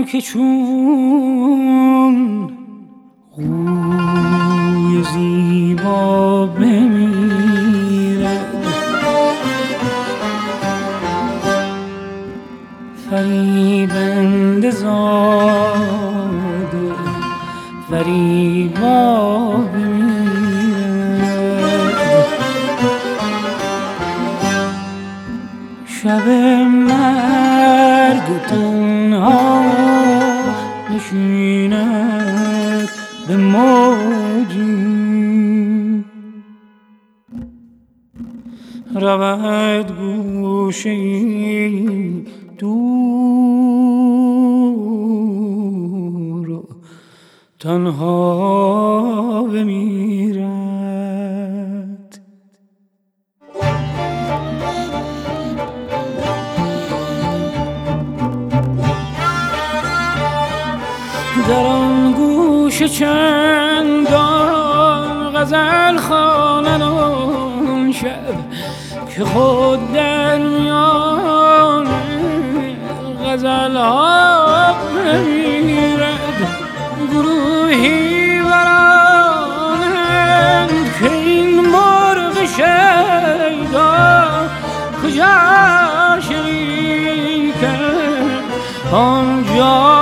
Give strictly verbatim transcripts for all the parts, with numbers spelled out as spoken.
که چون قوی زیبا بمیرد، فریبنده زاده فریبا بمیرد. شب مرگ تنها نشیند به موجی، رود گوشه‌ای دور و تنها بمیرد. در آن گوش چندان غزل خوانند آن شب که خود در میان غزل ها بمیرد. گروهی برانند که این مرغ شیدا کجا شریکند آنجا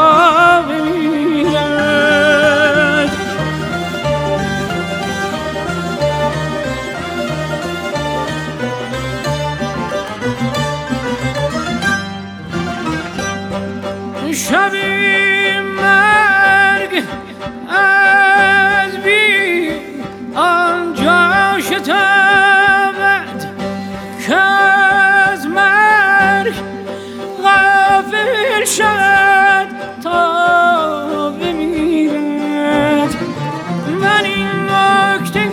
بمیرد. شبی مرگ از بی آنجا شتابد که از مرگ غافل شد تا بمیرد. من این نکته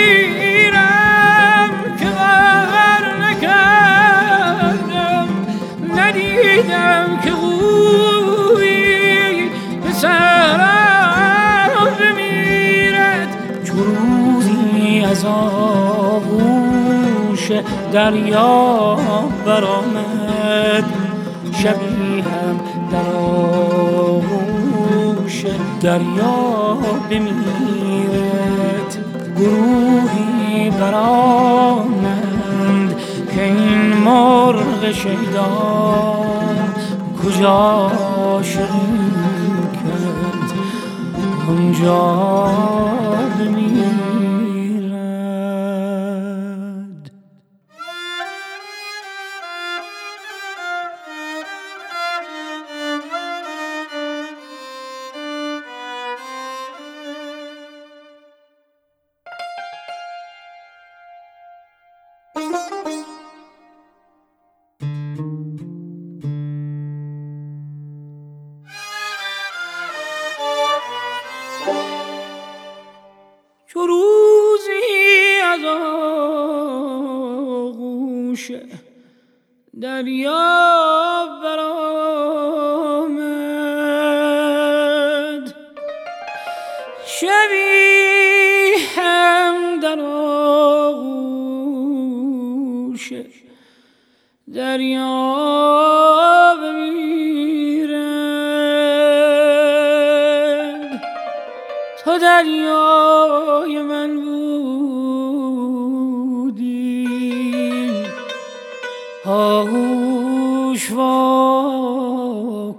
گیرم که باور نکردم، ندیدم که قوی به صحرا بمیرد. چو روزی از آغوش دریا برآمد، شبی هم در آغوش دریا بمیرد. گروهی برآمد که این مرغ شیدا کجا شریکند آنجا بمیرد. چو روزی از آغوش دریا برآمد، شبی هم در آغوش دریا بمیرد. تو دریای من بودی، آغوش وا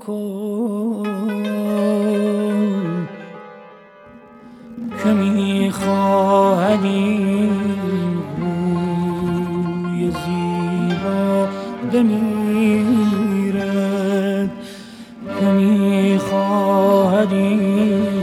کن که می‌خواهد این روی زیبا بمیرد، که می‌خواهد این